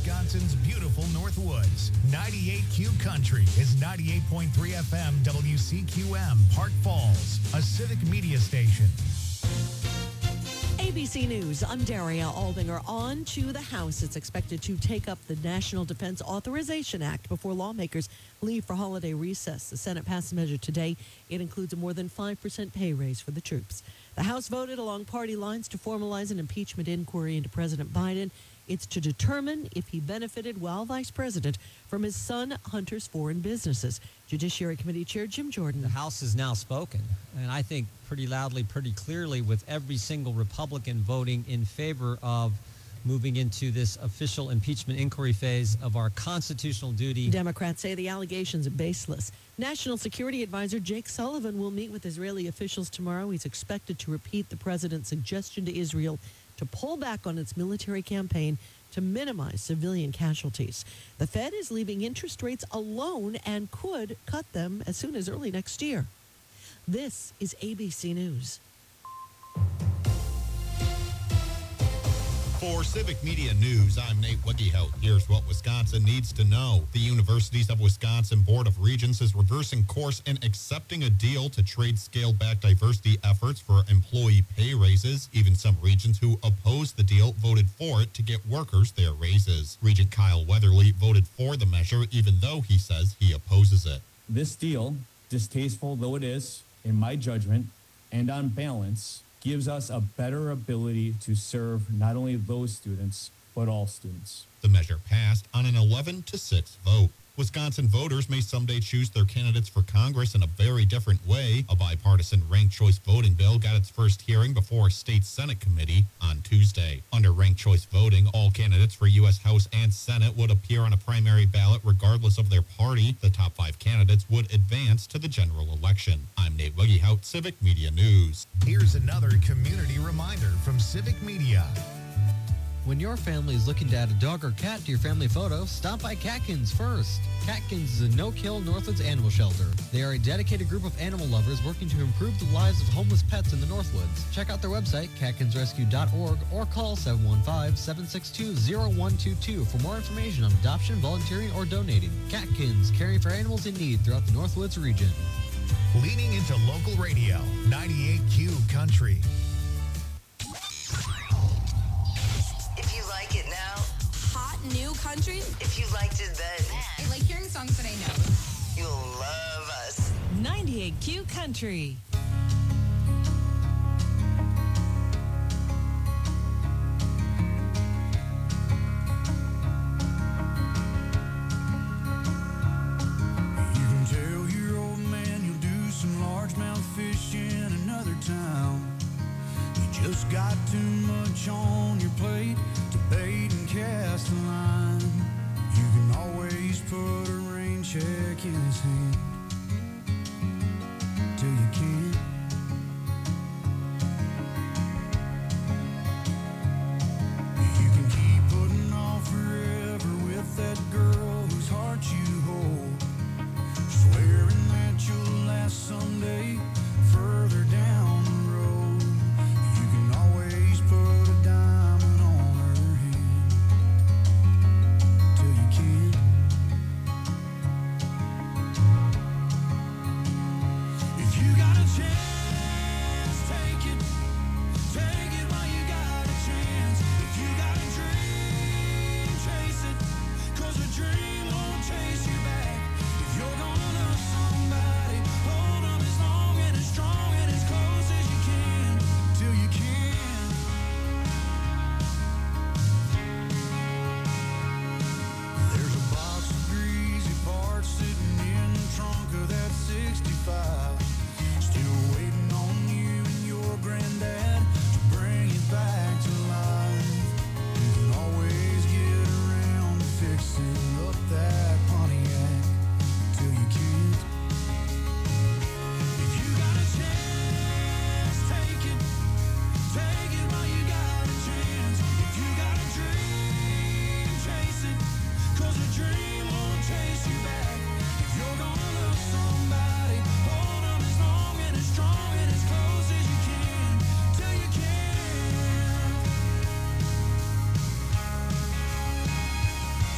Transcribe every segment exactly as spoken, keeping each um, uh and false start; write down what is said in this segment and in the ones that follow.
Wisconsin's beautiful Northwoods. ninety-eight Q Country is ninety-eight point three F M W C Q M, Park Falls, a civic media station. A B C News, I'm Daria Aldinger. On to the House. It's expected to take up the National Defense Authorization Act before lawmakers leave for holiday recess. The Senate passed a measure today. It includes a more than five percent pay raise for the troops. The House voted along party lines to formalize an impeachment inquiry into President Biden. It's to determine if he benefited while vice president from his son Hunter's foreign businesses. Judiciary Committee Chair Jim Jordan. The House has now spoken, and I think pretty loudly, pretty clearly, with every single Republican voting in favor of moving into this official impeachment inquiry phase of our constitutional duty. Democrats say the allegations are baseless. National Security Advisor Jake Sullivan will meet with Israeli officials tomorrow. He's expected to repeat the president's suggestion to Israel to pull back on its military campaign to minimize civilian casualties. The Fed is leaving interest rates alone and could cut them as soon as early next year. This is A B C News. For Civic Media News, I'm Nate Wiggyhout. Here's what Wisconsin needs to know. The Universities of Wisconsin Board of Regents is reversing course and accepting a deal to trade scaled-back diversity efforts for employee pay raises. Even some regents who opposed the deal voted for it to get workers their raises. Regent Kyle Weatherly voted for the measure, even though he says he opposes it. This deal, distasteful though it is, in my judgment, and on balance, gives us a better ability to serve not only those students, but all students. The measure passed on an eleven to six vote. Wisconsin voters may someday choose their candidates for Congress in a very different way. A bipartisan ranked choice voting bill got its first hearing before a state Senate committee on Tuesday. Under ranked choice voting, all candidates for U S House and Senate would appear on a primary ballot regardless of their party. The top five candidates would advance to the general election. I'm Nate Wiggyhout, Civic Media News. Here's another community reminder from Civic Media. When your family is looking to add a dog or cat to your family photo, stop by Catkins first. Catkins is a no-kill Northwoods animal shelter. They are a dedicated group of animal lovers working to improve the lives of homeless pets in the Northwoods. Check out their website, catkins rescue dot org, or call seven one five, seven six two, zero one two two for more information on adoption, volunteering, or donating. Catkins, caring for animals in need throughout the Northwoods region. Leaning into local radio, ninety-eight Q Country. New country. If you liked it then. I like hearing songs that I know. You'll love us. ninety-eight Q Country. You can tell your old man you'll do some largemouth fish in another town. You just got too much on your plate to bait and cast a line. You can always put a rain check in his hand till you can't. You can keep putting off forever with that girl whose heart you hold, swearing that you'll last someday further down the road. You can always put a diamond on her hand till you can't. If you got a chance, take it. Take it while you got a chance. If you got a dream, chase it. 'Cause a dream won't chase you back. If you're gonna love somebody, hold them as long and as strong and as close as you can till you can. There's a box of greasy parts sitting in the trunk of that sixty-five, still waiting on you and your granddad to bring it back to life. You can always get around to fixing up that Pontiac till you can't. If you got a chance, take it. Take it while you got a chance. If you got a dream, chase it. 'Cause a dream won't chase you back. If you're gonna love somebody, hold them as long and as strong and as close as you can till you can.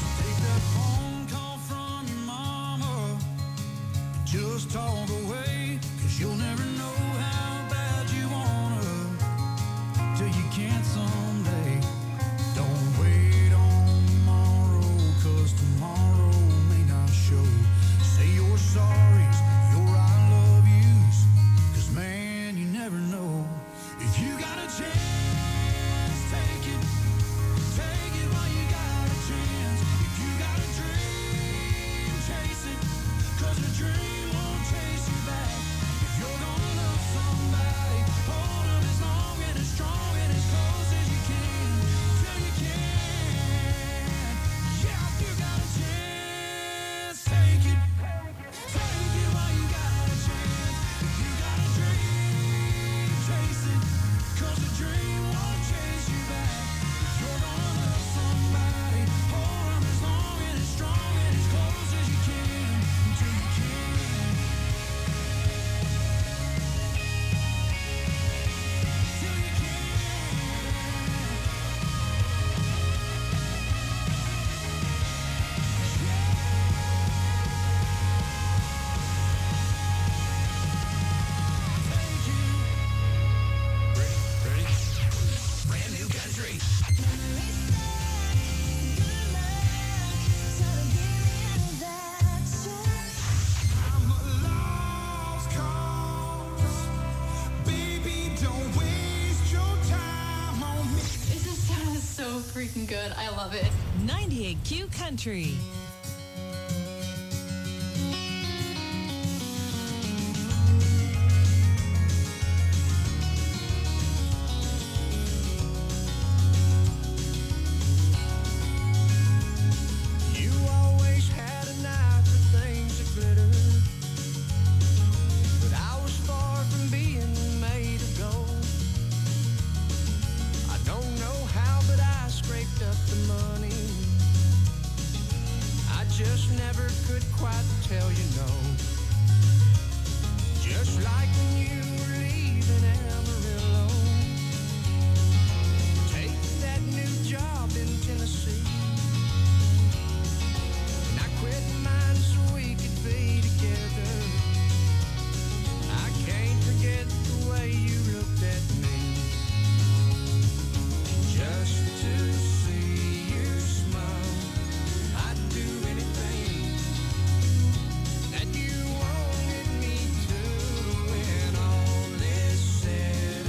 Just talk away, cause you'll never know how bad you wanna till you can't someday. Don't wait on tomorrow, cause tomorrow may not show. Say your sorries, your I love yous, cause man, you never know. If you got a chance, take it. Take it while you got a chance. If you got a dream, chase it, cause a dream won't chase you back. If you're gonna love somebody, hold them as long and as strong and as close as you can, till you can. Yeah, if you got a chance, take it. Take it while you got a chance. If you got a dream, chase it, cause a dream won't chase you back. If you're gonna love somebody, hold them as long and as strong and as close as you can, until you can. Till you can. Take it. Ready? Brand new country. I'm a lost cause. Baby, don't waste your time on me. This is sounds so freaking good. I love it. ninety-eight Q Country. You always had an eye for things that glitter, but I was far from being made of gold. I don't know how, but I scraped up the money. I just never could quite tell you no. Just like when you were leaving Amarillo, taking that new job in Tennessee. And I quit mine so we could be together. I can't forget the way you looked at me. Just to see you smile, I'd do anything that you wanted me to. When all is said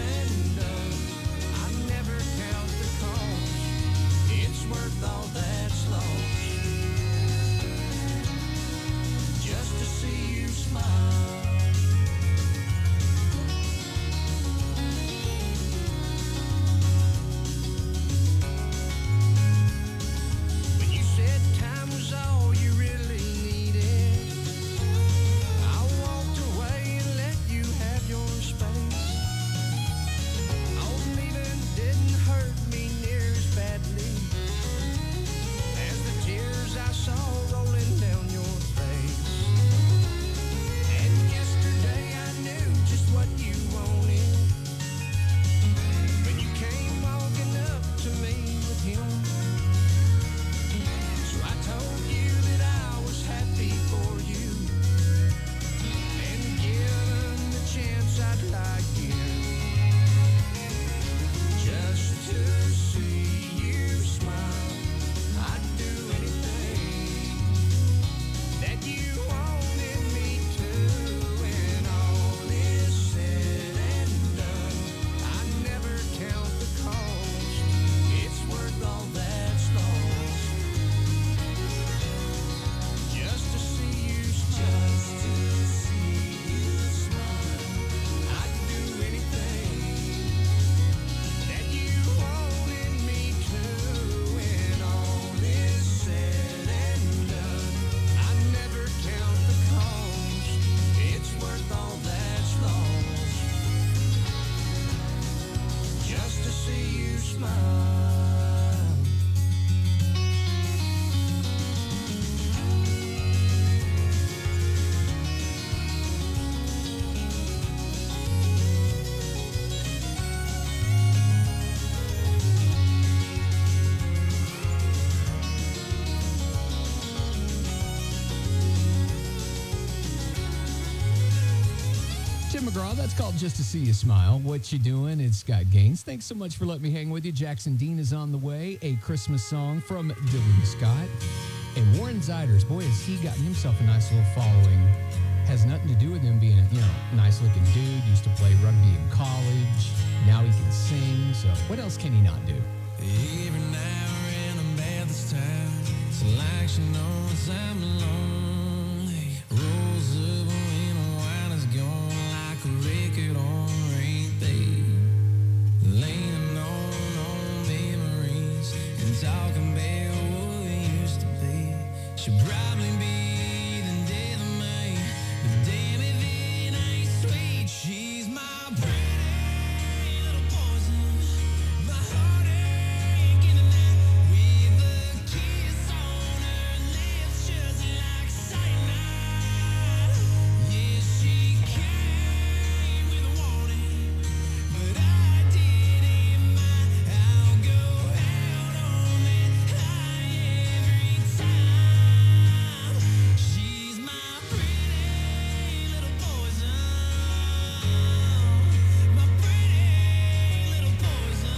Tim McGraw, that's called Just to See You Smile. What you doing? It's Scott Gaines. Thanks so much for letting me hang with you. Jackson Dean is on the way. A Christmas song from Dylan Scott. And Warren Ziders, boy, has he gotten himself a nice little following. Has nothing to do with him being a, you know, nice-looking dude. Used to play rugby in college. Now he can sing. So what else can he not do? Every now and I'm bad this time. It's like she knows I'm lonely. Rolls up when the wine is gone like a record on repeat. Leaning on, on memories and talking about what we used to be. She'll probably be the death of me, but damn if it ain't sweet. She's my pretty little poison, my heartache in the night with a kiss on her lips just like cyanide. Yeah, she came with a warning, but I didn't mind. I'll go out on that high every time. She's my pretty little poison, my pretty little poison.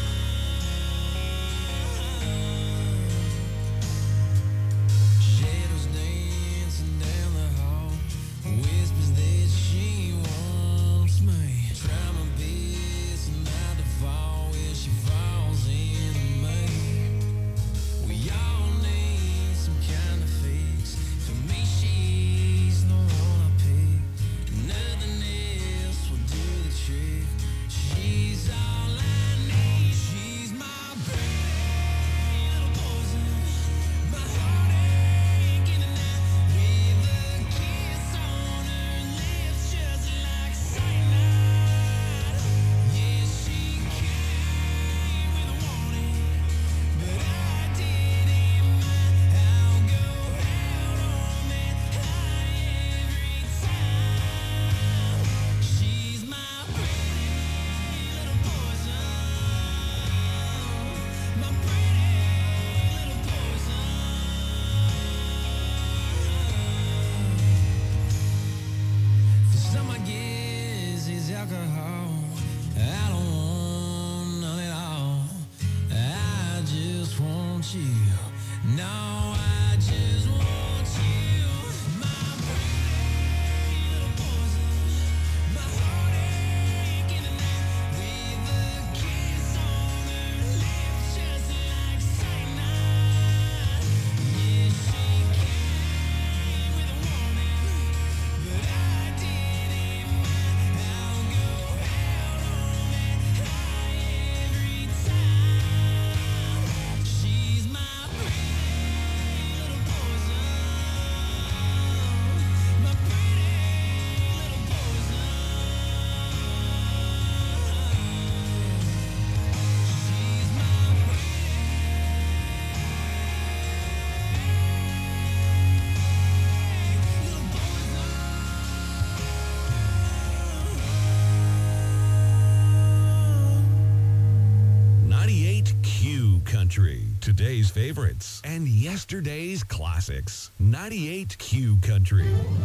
Shadows dancing down the hall, whispers that she wants me. Try my best not to fall where she falls into me. We all need some kind of fix. For me, she's the one I pick. Nothing else will do the trick. She's all I need. She's my pretty little poison, my heartache in the night with a kiss on her lips just like cyanide. Yeah, she came with a warning, but I didn't mind. I'll go out on that high every time. She's my pretty little poison, my pretty little poison. For some, I guess it's alcohol. I don't want none at all. I just want you. No, I just want you. My pretty little poison, my heartache in the night with a kiss on her lips just like cyanide. Yeah, she came with a warning, but I didn't mind. I'll go out on that high every time. She's my pretty little poison, my pretty little poison. She's my little ninety-eight Q Country. Today's favorites and yesterday's classics. ninety-eight Q Country.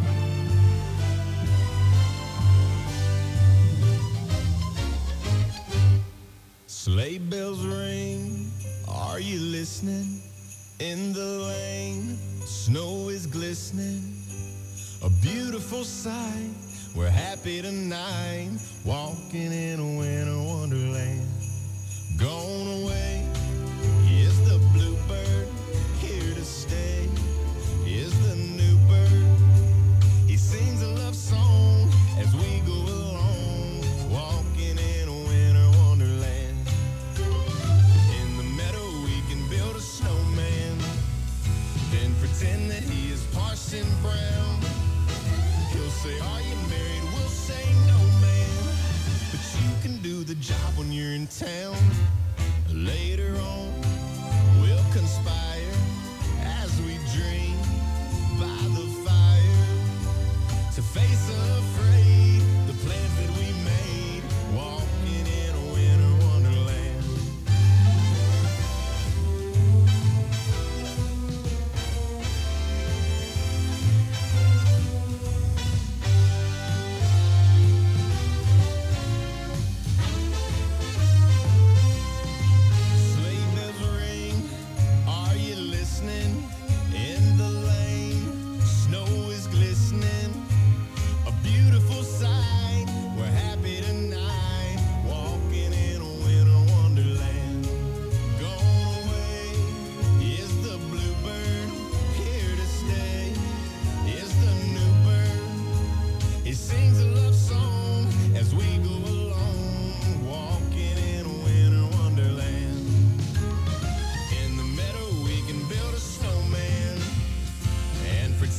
Sleigh bells ring, are you listening? In the lane, snow is glistening, a beautiful sight. We're happy tonight, walking in a winter wonderland. Gone away is the bluebird, here to stay is the new bird. He sings a love song as we go along, walking in a winter wonderland. In the meadow we can build a snowman, then pretend that he is Parson Brown. He'll say, are you married? We'll say, no, man. But you can do the job when you're in town. Later on, we'll conspire as we dream by the fire to face unafraid the plans that we made, walking in a winter wonderland.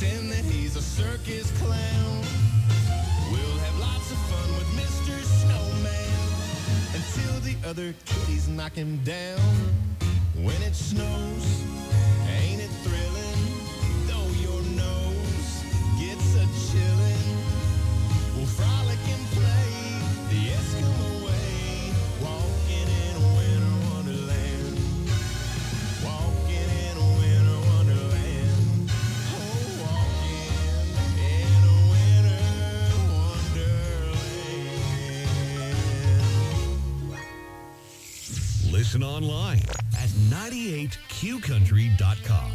pretend that he's a circus clown. We'll have lots of fun with Mister Snowman until the other kitties knock him down. When it snows, ain't it thrilling? Though your nose gets a chillin', we'll frolic and play the Eskimo way, walking in a winter wonderland, walking in a winter wonderland, oh, walking in a winter wonderland. Listen online at ninety-eight q country dot com.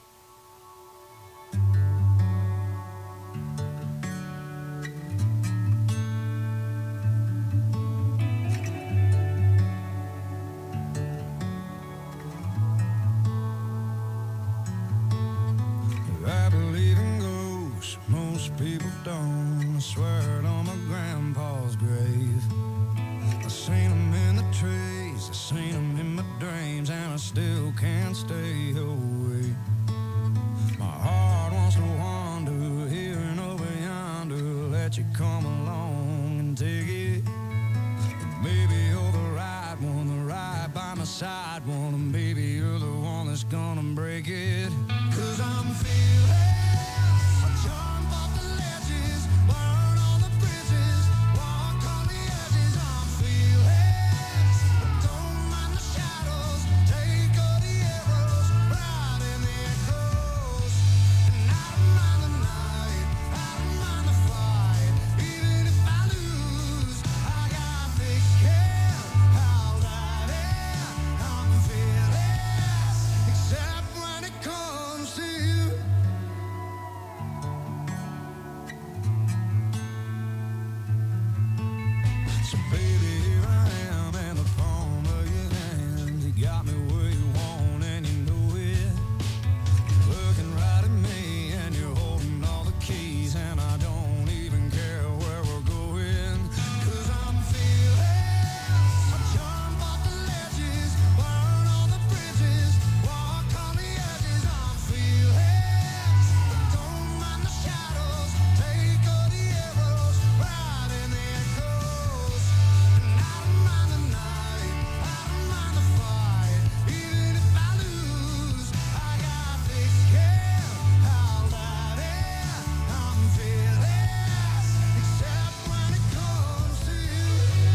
I believe in ghosts, most people don't. I swear it on my grandpa's grave. I seen them in the trees, I seen them in my dreams, and I still can't stay away. My heart wants to wander here and over yonder, let you come along and take it. Maybe you're the right one, the right by my side one, and maybe you're the one that's gonna break it. Cause I'm feeling I jump off the ledges, burn on the bridges, walk on the edges. I'm feeling don't mind the shadows, take all the arrows, ride in the echoes. And I don't mind the night, I don't mind the fight, even if I lose, I got thick skin, I'll dive in. I'm fearless, except when it comes to you. So baby, here I am in the palm of your hand. You got me where you want and you know it. You're looking right at me and you're holding all the keys, and I don't even care where we're going. Cause I'm feeling I jump off the ledges, burn on the bridges, walk on the edges. I'm feeling don't mind the shadows, take all the arrows, ride in the echoes. And I don't mind the night, I don't mind the fight, even if I lose, I got thick skin, I'll dive in. I'm fearless, except when it comes to you.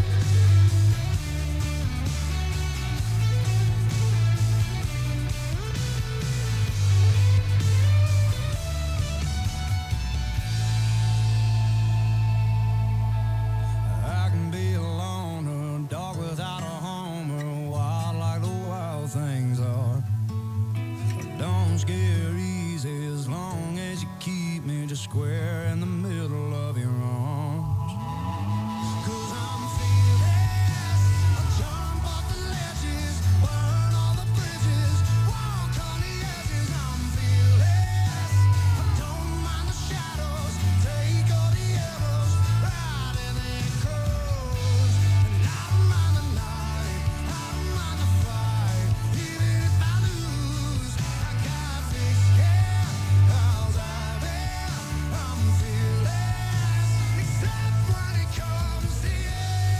I can be alone, or a dog without a home, or wild like the wild things are. Don't scare easy as long as you keep me just square in the middle of your arms. Cause I'm fearless, I jump off the ledges, burn all the bridges, walk on the edges. I'm fearless, I don't mind the shadows, take all the arrows, ride in the echoes. And I don't mind the night, I don't mind the fight, even if I lose, I got thick skin, I'll dive in. I'm fearless, except when it comes to you.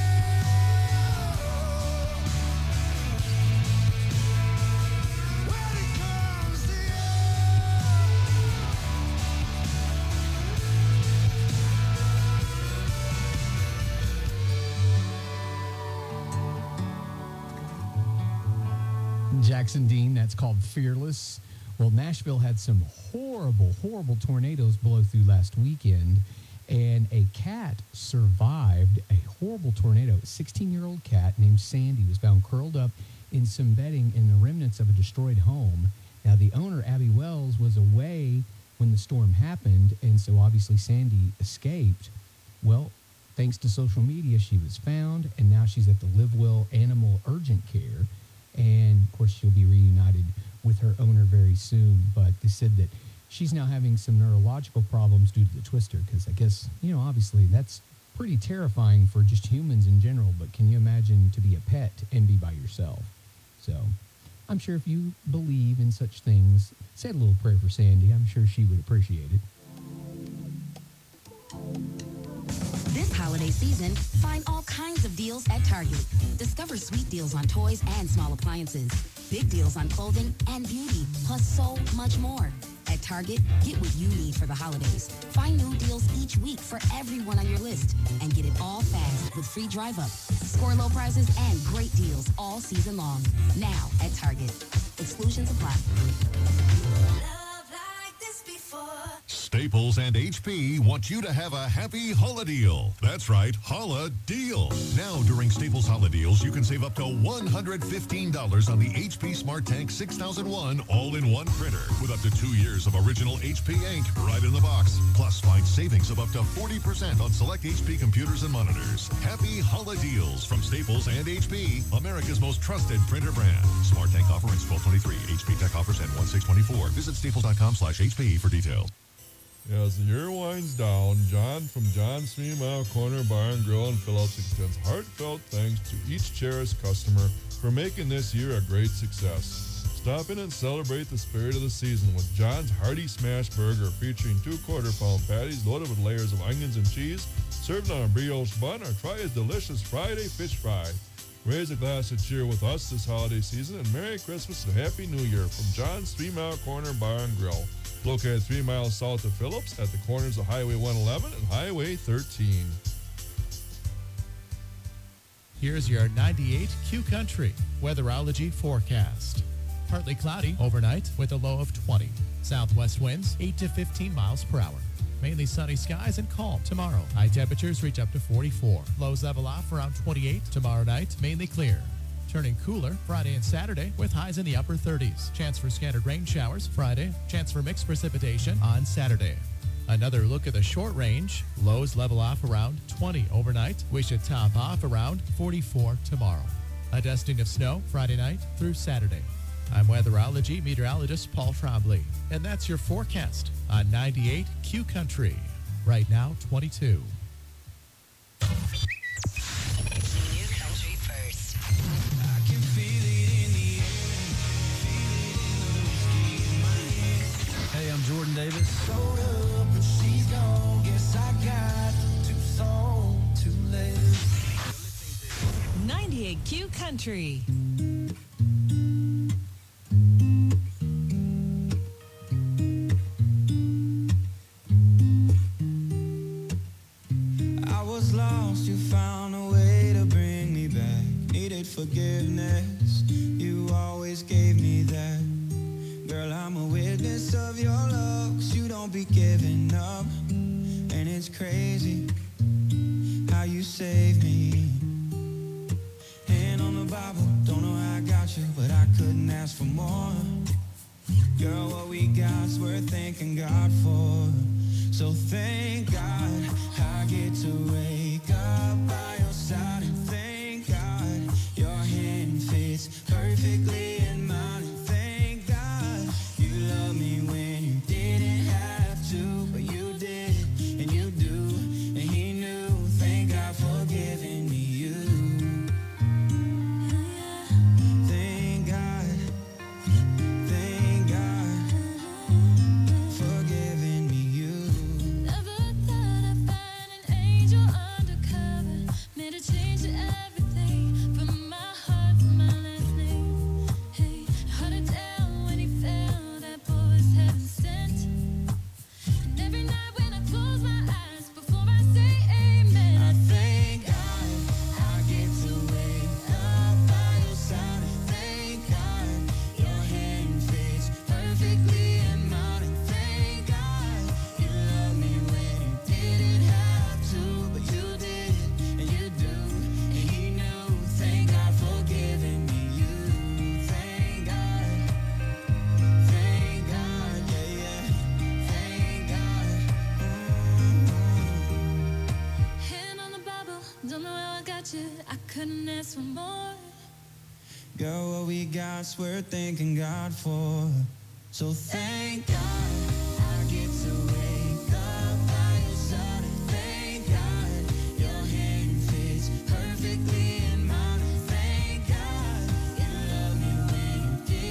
When it comes to you. Jackson Dean, that's called Fearless. Well, Nashville had some horrible, horrible tornadoes blow through last weekend, and a cat survived a horrible tornado. A sixteen-year-old cat named Sandy was found curled up in some bedding in the remnants of a destroyed home. Now, the owner, Abby Wells, was away when the storm happened, and so obviously Sandy escaped. Well, thanks to social media, she was found, and now she's at the Live Well Animal Urgent Care. And, of course, she'll be reunited with her owner very soon. But they said that she's now having some neurological problems due to the twister, because I guess, you know, obviously that's pretty terrifying for just humans in general. But can you imagine to be a pet and be by yourself? So I'm sure if you believe in such things, say a little prayer for Sandy. I'm sure she would appreciate it. This holiday season, find all kinds of deals at Target. Discover sweet deals on toys and small appliances, big deals on clothing and beauty, plus so much more. At Target, get what you need for the holidays. Find new deals each week for everyone on your list and get it all fast with free drive up. Score low prices and great deals all season long. Now at Target. Exclusions apply. Staples and H P want you to have a happy Holla deal. That's right, Holla deal. Now during Staples Holla deals, you can save up to one hundred fifteen dollars on the H P Smart Tank six thousand one all-in-one printer with up to two years of original H P ink right in the box. Plus, find savings of up to forty percent on select H P computers and monitors. Happy Holla deals from Staples and H P, America's most trusted printer brand. Smart Tank offer ends twelve twenty-three. H P Tech offers end one six twenty-four. Visit staples.com slash HP for details. As the year winds down, John from John's Three Mile Corner Bar and Grill in Phillips extends heartfelt thanks to each cherished customer for making this year a great success. Stop in and celebrate the spirit of the season with John's Hearty Smash Burger featuring two quarter-pound patties loaded with layers of onions and cheese, served on a brioche bun, or try his delicious Friday fish fry. Raise a glass of cheer with us this holiday season, and Merry Christmas and Happy New Year from John's Three Mile Corner Bar and Grill. Located three miles south of Phillips at the corners of Highway one eleven and Highway thirteen. Here's your ninety-eight Q Country weatherology forecast. Partly cloudy overnight with a low of twenty. Southwest winds eight to fifteen miles per hour. Mainly sunny skies and calm tomorrow. High temperatures reach up to forty-four. Lows level off around twenty-eight. Tomorrow night, mainly clear. Turning cooler Friday and Saturday with highs in the upper thirties. Chance for scattered rain showers Friday. Chance for mixed precipitation on Saturday. Another look at the short range. Lows level off around twenty overnight. We should top off around forty-four tomorrow. A dusting of snow Friday night through Saturday. I'm weatherology meteorologist Paul Trombley. And that's your forecast on ninety-eight Q Country. Right now, twenty-two. Hey, I'm Jordan Davis. Showed up and she's gone. Guess I got too soon, too late. ninety-eight Q Country. I was lost, you found a way to bring me back. Needed forgiveness, you always gave me that. Girl, I'm a witness of your love, 'cause you don't be giving up. And it's crazy how you saved me. Hand on the Bible, don't know how I got you, but I couldn't ask for more. Girl, what we got's worth thanking God for. So thank God I get to wake up by your side, and thank God your hand fits perfectly in mine. And thank God you love me when you didn't have to, but you did, and you do, and he knew. Thank God for giving me you. Thank God, thank God for giving me you. Never thought I'd find an angel undercover. Made a change to everything from my heart to my last name. Hey, hard to tell when he fell, that boy was heaven sent. And every night when I close my eyes, before I say amen, I thank God I get to wake up by your side, and thank God your hand fits perfectly in mine. And thank God you love me when you didn't have to, but you did, and you do, and he knew. Thank God for giving me you. Thank God, thank God, yeah, yeah. Thank God. hand on the Bible, don't know how I got you. I couldn't ask for more. Girl, what we got's worth thanking God for. So thank God I get to wake up by your side, and thank God your hand fits perfectly in mine. And thank God you love me when you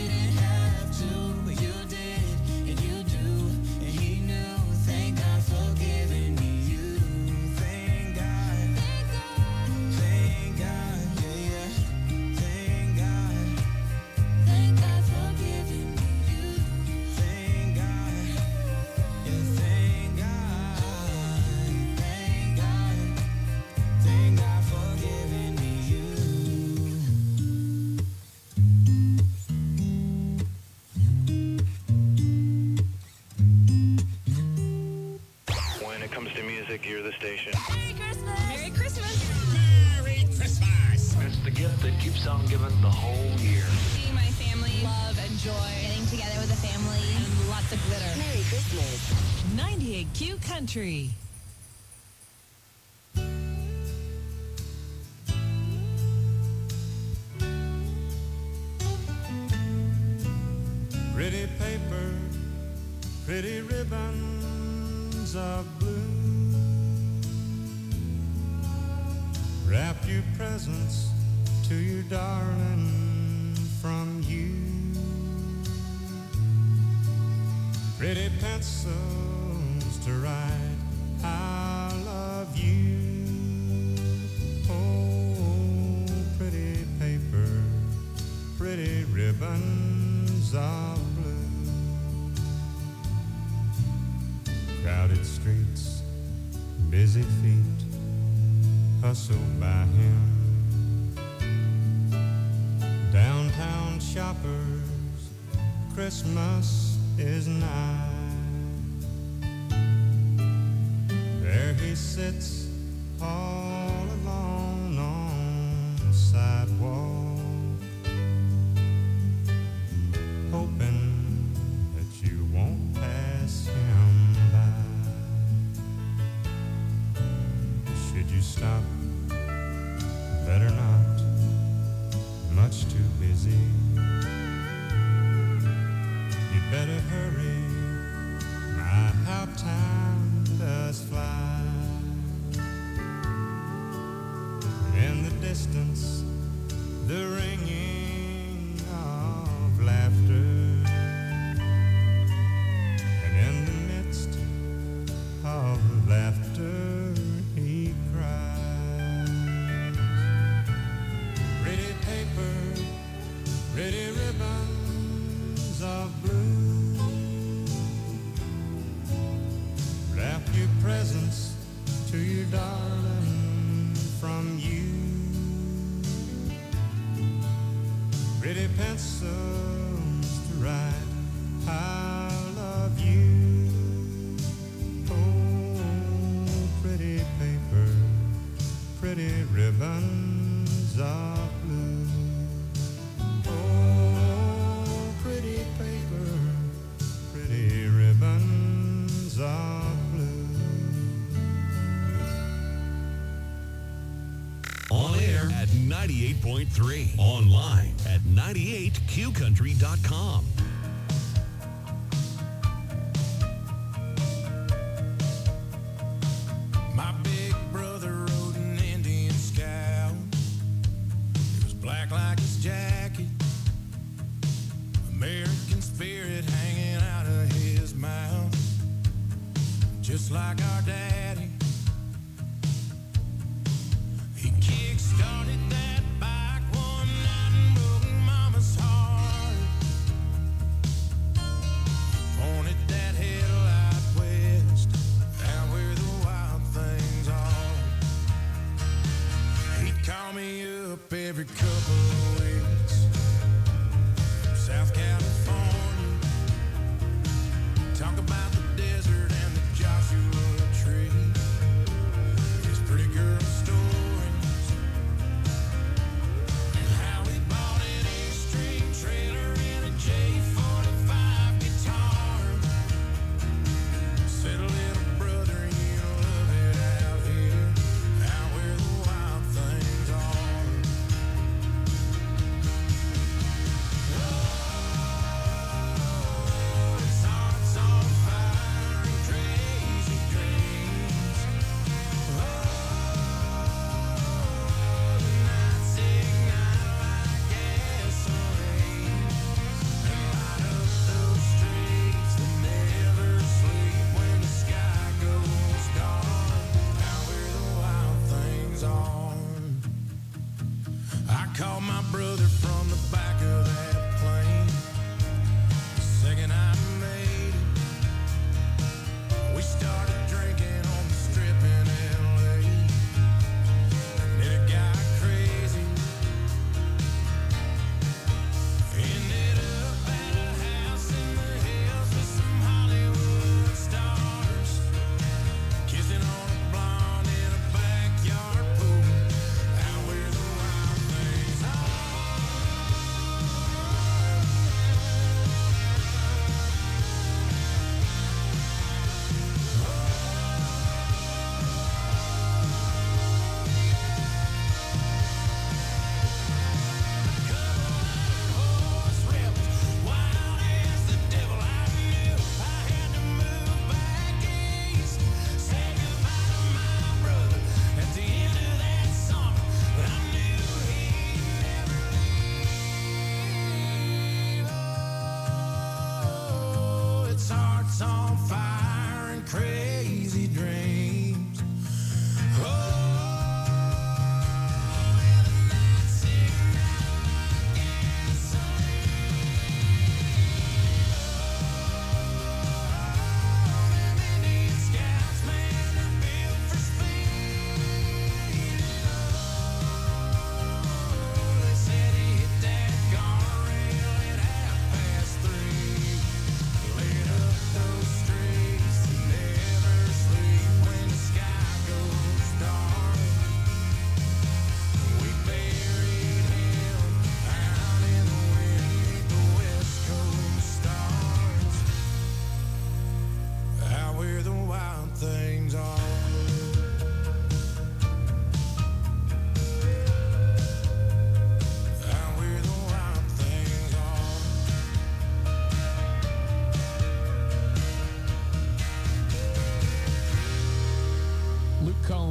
music, you're the station. Merry Christmas! Merry Christmas! Merry Christmas! It's the gift that keeps on giving the whole year. Seeing my family, love and joy, getting together with a family, and lots of glitter. Merry Christmas. ninety-eight Q Country. Pretty paper, pretty ribbons of blue. Wrap your presents to your darling from you. Pretty pencils to write I love you. Oh, pretty paper, pretty ribbons of crowded streets, busy feet, hustle by him. Downtown shoppers, Christmas is nigh. There he sits all alone on the sidewalk, hoping that you won't pass him by. Should you stop? Better not, much too busy. You better hurry, my how time does fly. In the distance, the ringing of laughter, and in the midst of laughter he cries. Pretty paper, pretty ribbons of blue. Wrap your presents to your darling from you. Pretty pencils to write I love you. Pretty paper, pretty ribbons of blue. Oh, pretty paper, pretty ribbons of blue. On air at ninety-eight point three. Online at ninety-eight q country dot com. My big brother rode an Indian scout. It was black like his jacket, American spirit hanging out of his mouth, just like our daddy. He kick-started that bike one night and broke mama's heart. He pointed that headlight west, out where the wild things are. He'd call me up every couple of weeks from South California, talk about the desert and the Joshua tree, his pretty girl stories, and how he bought an extreme trailer and a J forty-five guitar. Said, little brother, you love it out here, out where the wild things are. Oh, his heart's on fire.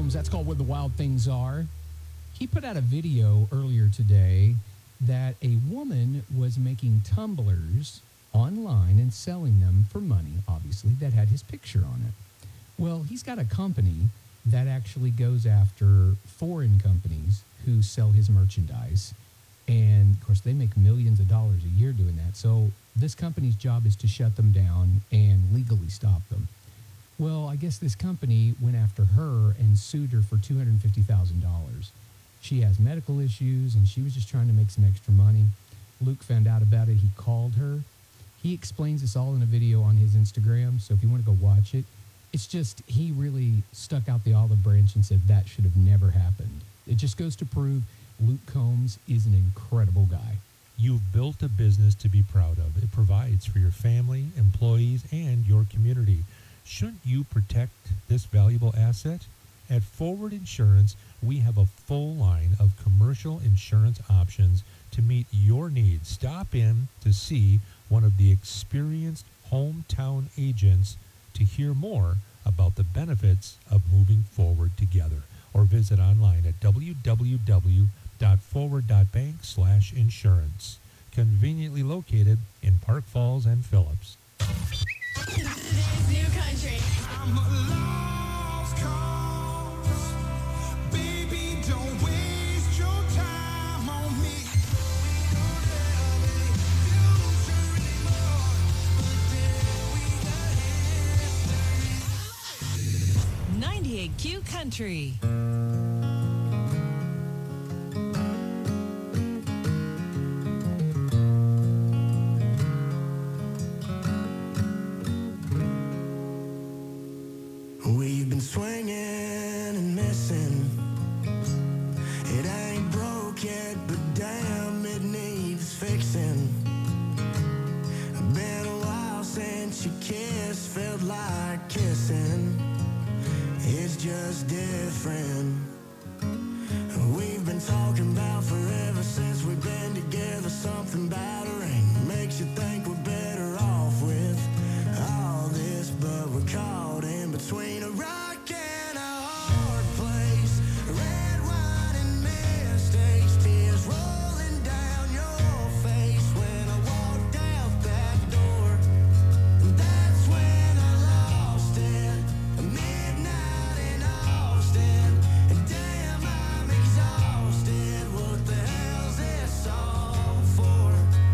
Combs. That's called Where the Wild Things Are. He put out a video earlier today that a woman was making tumblers online and selling them for money, obviously, that had his picture on it. Well, he's got a company that actually goes after foreign companies who sell his merchandise. And, of course, they make millions of dollars a year doing that. So this company's job is to shut them down and legally stop them. Well, I guess this company went after her and sued her for two hundred fifty thousand dollars. She has medical issues, and she was just trying to make some extra money. Luke found out about it. He called her. He explains this all in a video on his Instagram, so if you want to go watch it, it's just he really stuck out the olive branch and said that should have never happened. It just goes to prove Luke Combs is an incredible guy. You've built a business to be proud of. It provides for your family, employees, and your community. Shouldn't you protect this valuable asset? At Forward Insurance, we have a full line of commercial insurance options to meet your needs. Stop in to see one of the experienced hometown agents to hear more about the benefits of moving forward together, or visit online at w w w dot forward dot bank slash insurance. Conveniently located in Park Falls and Phillips. This new country. I'm a lost cause. Baby, don't waste your time on me. ninety-eight Q Country. We've been swinging and missing. It ain't broke yet, but damn, it needs fixing. Been a while since you kissed, felt like kissing. It's just different. We've been talking about forever since we've been together. Something about a ring makes you think we're better off with all this, but we're caught in between a rock and a hard place. Red wine and mistakes, tears rolling down your face when I walked out that door. That's when I lost it. Midnight in Austin, and damn, I'm exhausted. What the hell's this all for?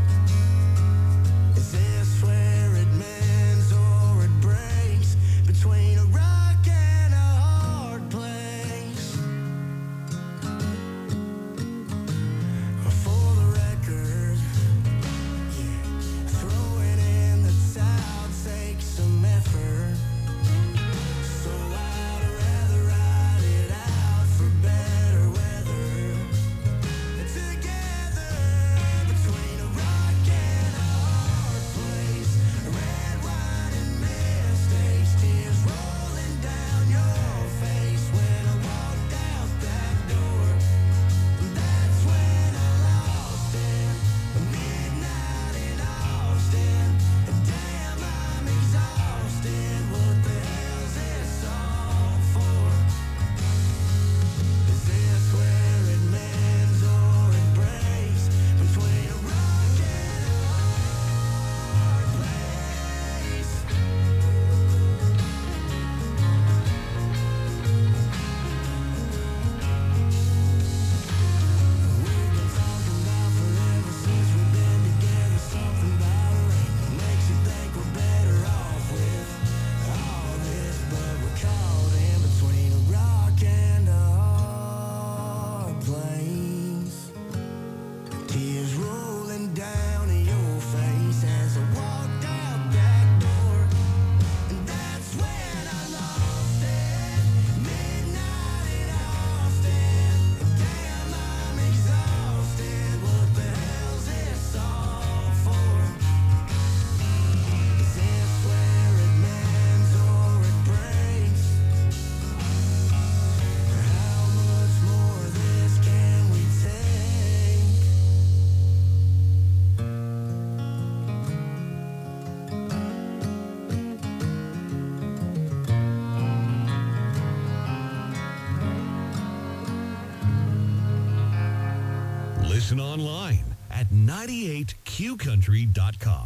Listen online at ninety-eight q country dot com.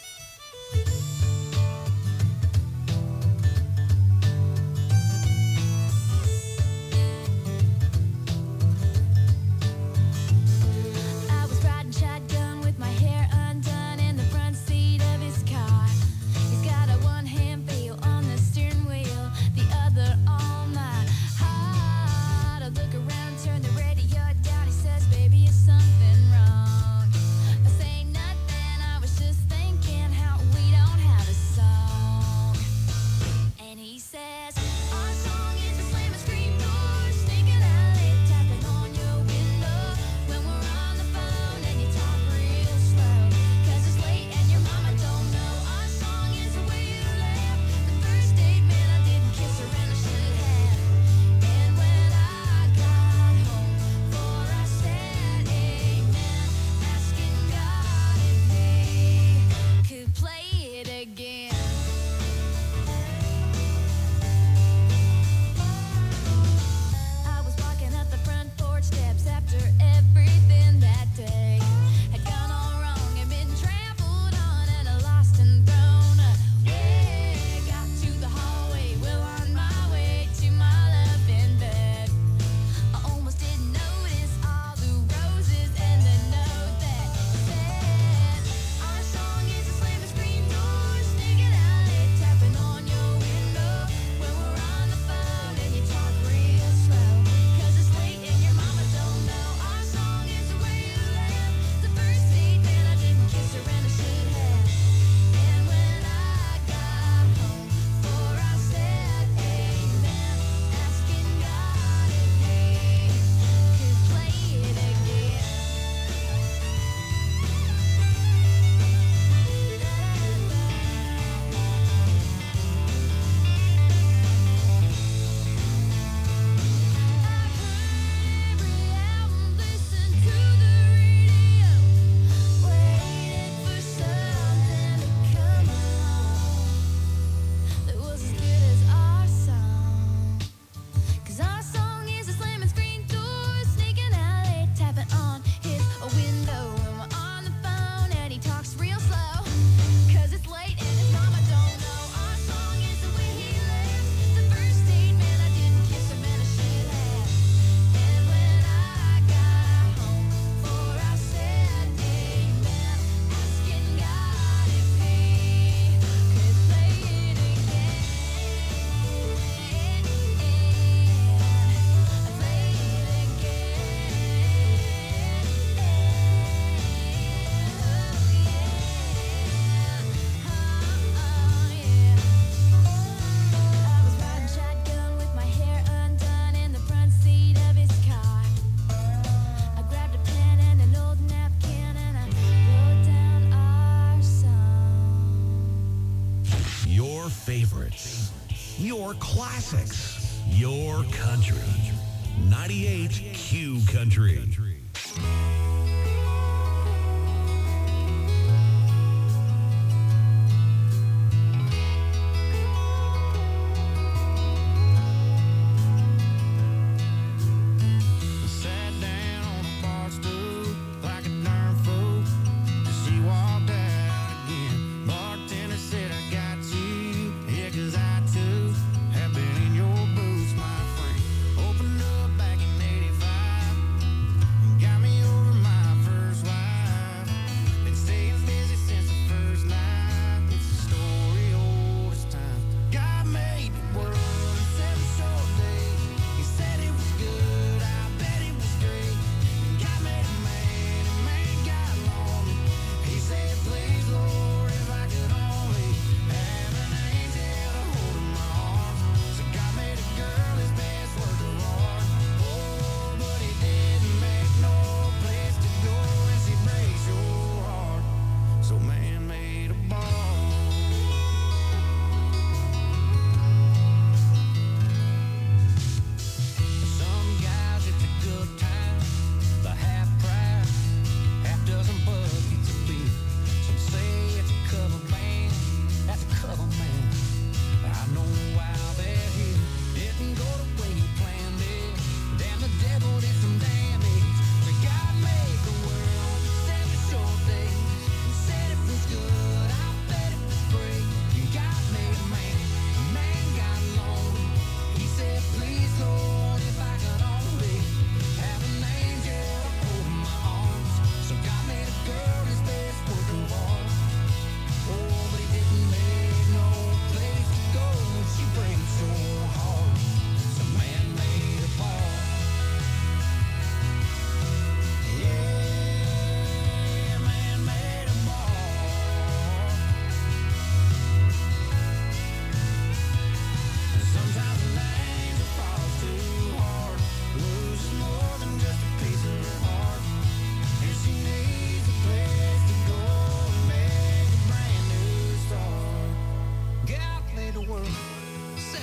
I was riding shotgun with my hair undone in the front seat of his car. He's got a one-hand feel on the steering wheel, the other on my heart. I look around, turn the radio down. He says, "Baby, is something wrong?" I say nothing. I was just thinking how we don't have a song. And he says, "Our song is a slam and scream door, sneaking out and tapping on your window when we're on the phone and you talk real slow, 'cause it's late and your mama don't know. Our song is the way you laugh. The first date, man, I didn't kiss her and I should have. And when I got home, for I said amen, asking God if they could play it again." I was walking up the front porch steps after everything that day had gone all wrong and been trampled on and lost and thrown away. Got to the hallway, well on my way to my loving bed. I almost didn't notice all the roses and the note that said, "Our song is a slam and scream door, sneaking out and tapping on your window when we're on the phone and you talk real slow, 'cause it's late and your mama don't know. Our song is the way you laugh. The first date, man, I didn't kiss her and I should have. And when I got home, for I said amen, asking God if they could play it again." Listen to the radio, waiting for something to come along that was as good as our song. 'Cause our song is a slamming screen door, sneaking out and tapping on his window when we're on the phone and he talks real slow, 'cause it's late and his mama don't know. Our song is the way he laughs. The first date, man, I didn't kiss him and I should have. And when I got home, for I said amen, asking God if he could play it again. Play it again. I was riding shotgun with my hair undone in the front seat of his car. I grabbed a pen and an old napkin and I wrote down our song. Your favorites, your classics, your country. ninety-eight Q Country. Sat down on a bar stool like a darn fool. She walked out again. Bartender said, "I got you." Yeah, 'cause I too have been in your boots, my friend. Opened up back in eighty-five. Got me over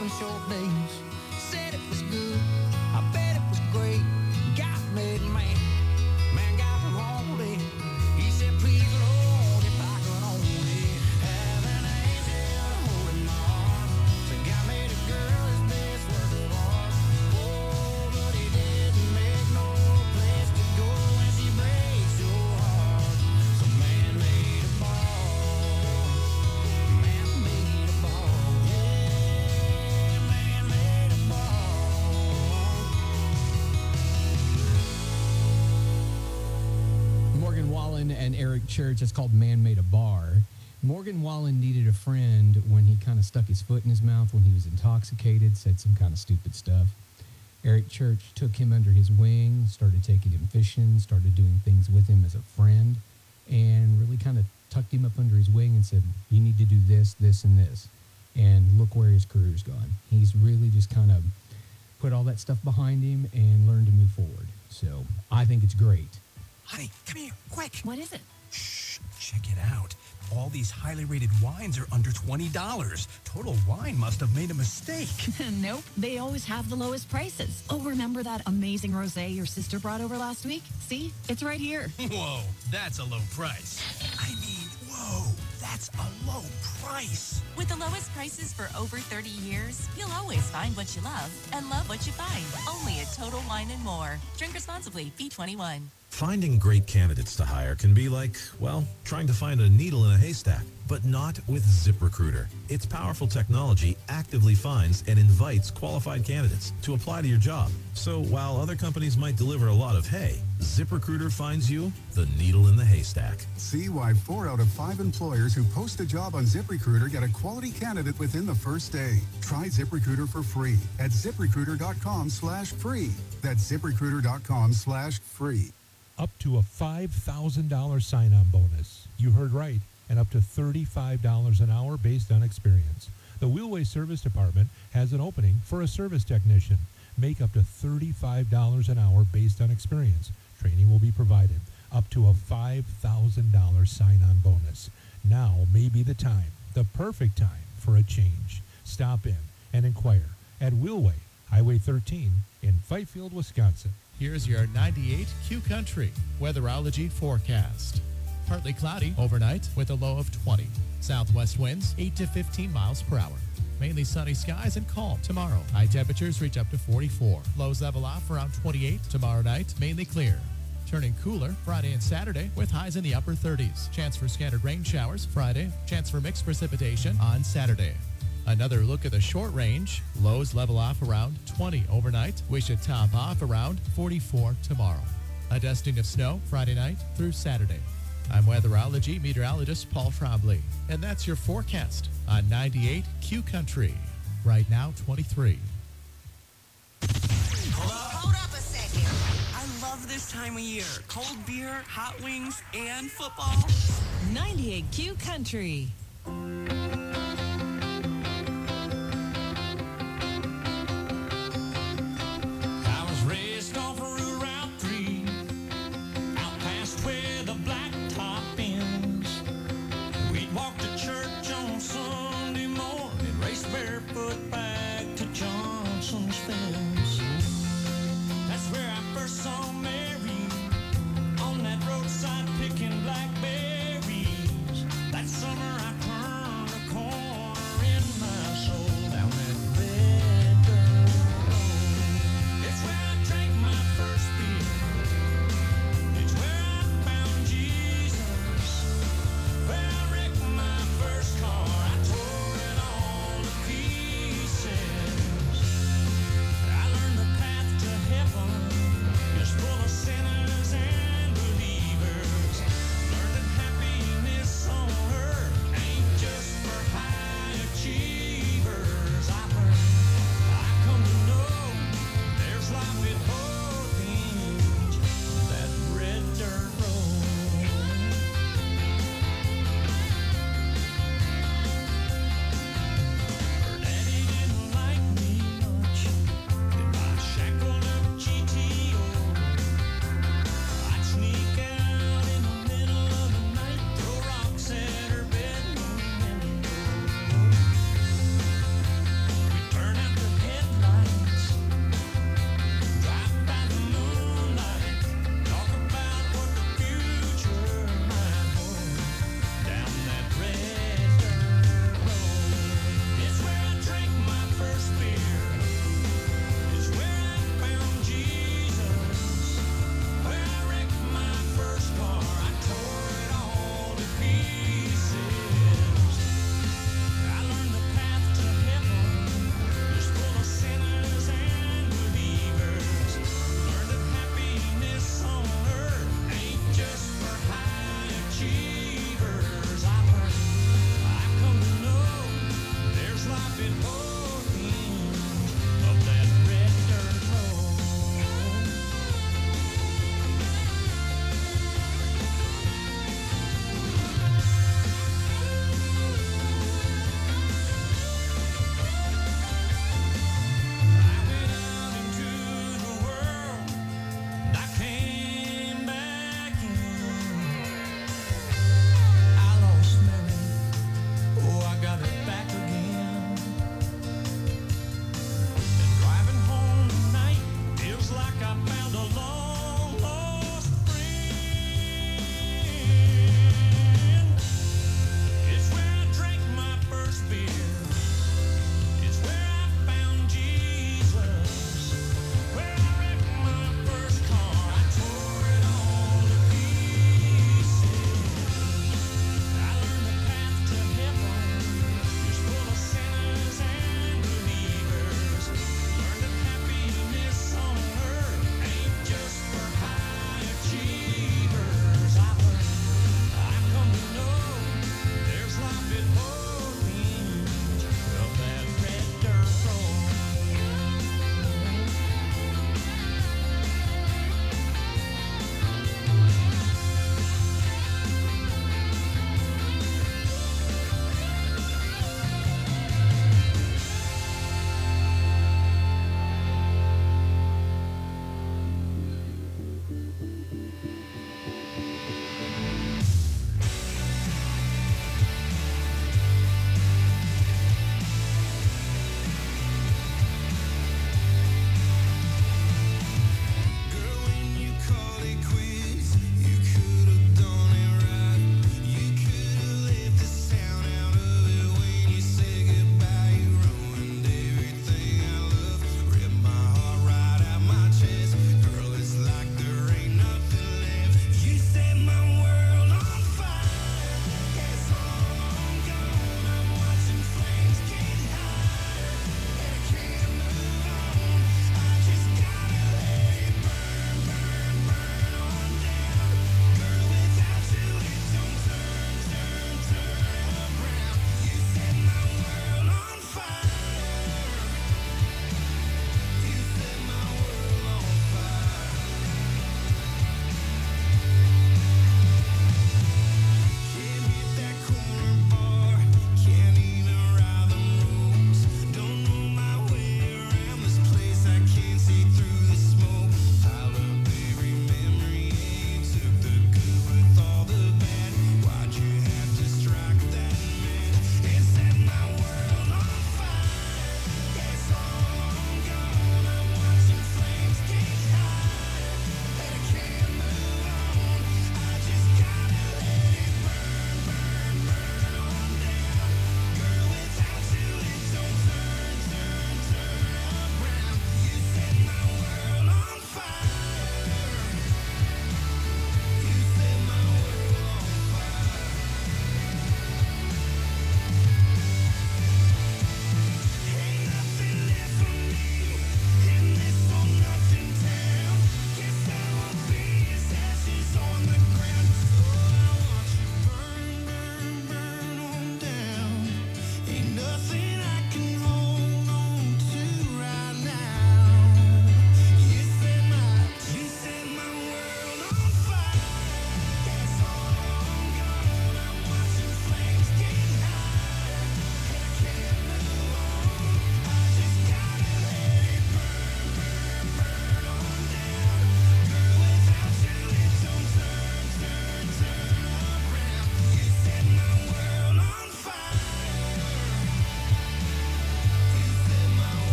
some short days. Said it was good, I bet it was great. Got made man, man got me lonely. He said, please Lord, if I could only have an angel holding my arm. So God made a girl his best work of art. Oh, but he didn't make no place to go when she breaks your heart. So man made a ball, man made a ball, yeah, man made a ball. Morgan Wallen and Eric Church. It's called Man Made a Bar. Morgan Wallen needed a friend when he kind of stuck his foot in his mouth when he was intoxicated, said some kind of stupid stuff. Eric Church took him under his wing, started taking him fishing, started doing things with him as a friend, and really kind of tucked him up under his wing and said, you need to do this, this, and this. And look where his career's gone. He's really just kind of put all that stuff behind him and learned to move forward. So I think it's great. Honey, come here, quick. What is it? Shh, check it out. All these highly rated wines are under twenty dollars. Total Wine must have made a mistake. Nope, they always have the lowest prices. Oh, remember that amazing rosé your sister brought over last week? See, it's right here. Whoa, that's a low price. I mean, whoa, that's a low price. With the lowest prices for over thirty years, you'll always find what you love and love what you find. Only at Total Wine and More. Drink responsibly. B twenty-one. Finding great candidates to hire can be like, well, trying to find a needle in a haystack, but not with ZipRecruiter. Its powerful technology actively finds and invites qualified candidates to apply to your job. So while other companies might deliver a lot of hay, ZipRecruiter finds you the needle in the haystack. See why four out of five employers who post a job on ZipRecruiter get a quality candidate within the first day. Try ZipRecruiter for free at ZipRecruiter.com slash free. That's ZipRecruiter.com slash free. Up to a five thousand dollars sign-on bonus. You heard right, and up to thirty-five dollars an hour based on experience. The Wheelway Service Department has an opening for a service technician. Make up to thirty-five dollars an hour based on experience. Training will be provided. Up to a five thousand dollars sign-on bonus. Now may be the time, the perfect time for a change. Stop in and inquire at Wheelway, Highway thirteen in Fifield, Wisconsin. Here's your ninety-eight Q Country weatherology forecast. Partly cloudy overnight with a low of twenty. Southwest winds eight to fifteen miles per hour. Mainly sunny skies and calm tomorrow. High temperatures reach up to forty-four. Lows level off around twenty-eight. Tomorrow night, mainly clear. Turning cooler Friday and Saturday with highs in the upper thirties. Chance for scattered rain showers Friday. Chance for mixed precipitation on Saturday. Another look at the short range. Lows level off around twenty overnight. We should top off around forty-four tomorrow. A dusting of snow Friday night through Saturday. I'm weatherology meteorologist Paul Trombley, and that's your forecast on ninety-eight Q Country. Right now, twenty-three. Hold up. Hold up a second. I love this time of year. Cold beer, hot wings, and football. ninety-eight Q Country. I was raced off of Route three, out past where the blacktop ends. We'd walk to church on Sunday morning, race barefoot back to Johnson's fence. That's where I first saw Mary, on that roadside picking blackberries. That summer I turned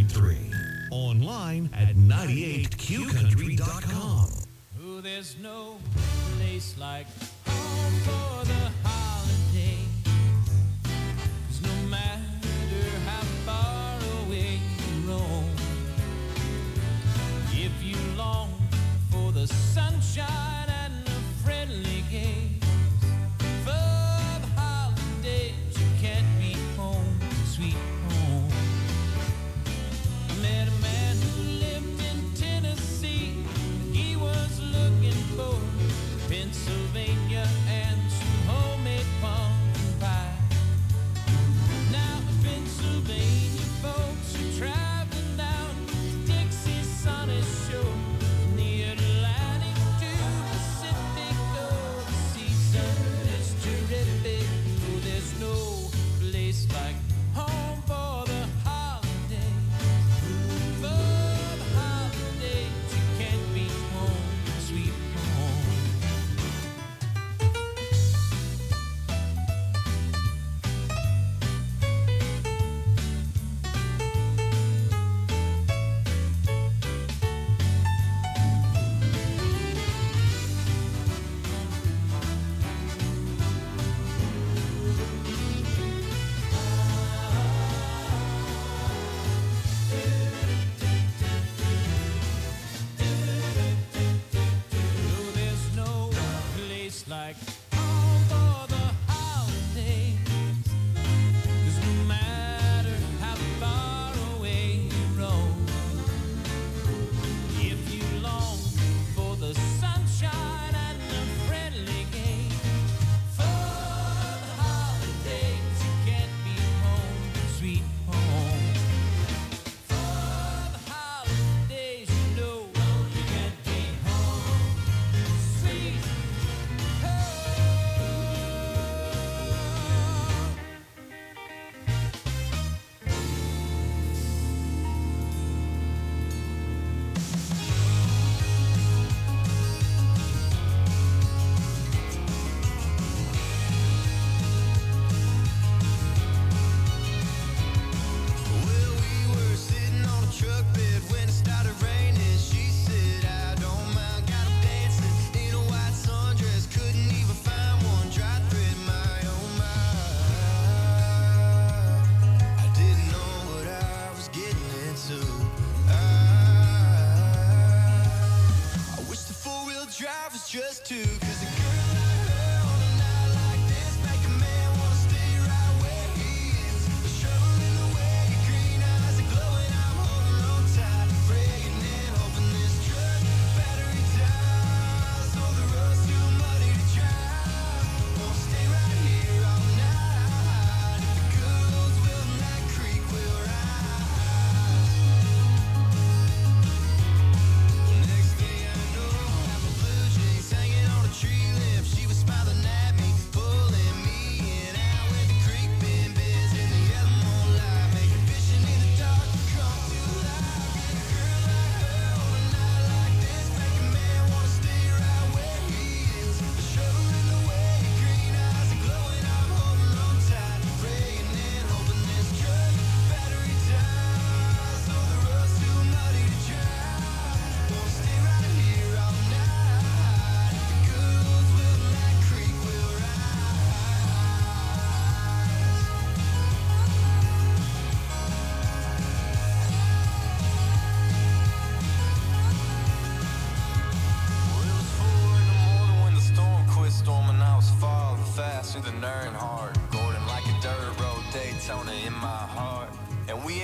point three. Online at ninety-eight Q country dot com. Oh, there's no place like home for the holiday. 'Cause no matter how far away you roam, if you long for the sunshine and the friendly games, for the holidays you can't be home, sweet home. I met a man who lived in Tennessee. He was looking for Pennsylvania and some homemade pumpkin pie. Now Pennsylvania folks are traveling down to Dixie's sunny shore, from the Atlantic to Pacific. Oh, the season is terrific. Oh, there's no place like home for the holidays. For the holidays, you can't be home, sweet home. No, there's no place like home for the holidays. 'Cause no matter how far away you roam, if you long for the sunshine and the friendly game, for the holidays you can't be home, sweet home. For the holidays you know you can't be home, sweet home. Well, we were sitting on a truck bed when it started raining. She said, I don't mind, got 'em dancing in a white sundress. Couldn't even find one dry thread, my oh my. I didn't know what I was getting into. I, I wish the four-wheel drive was just two. 'Cause a girl like her on a night like this make a man wanna stay right where he is. A shovel in the way, your green eyes are glowing. I'm holding on tight, praying and hoping this truck battery dies. Oh, the road's too muddy to drive. Won't stay right here all night. If the good roads will, that creek will rise. Next thing I know, I have a blue jeans hanging on a tree limb. She was smiling at me, pulling me in out with the creek bend bends in the yellow moonlight, making vision in the dark come to life. A girl like her on a night like this make a man wanna stay right where he is. A shovel in the way, your green eyes are glowing. I'm holding on tight, praying and hoping this truck battery dies. Oh, the road's too muddy to drive. Won't stay right here all night. If the good roads will, that creek will rise. Well, it was four in the morning when the storm quit storming. I was falling fast through the Earnhardt, Gordon like a dirt road Daytona in my heart. And we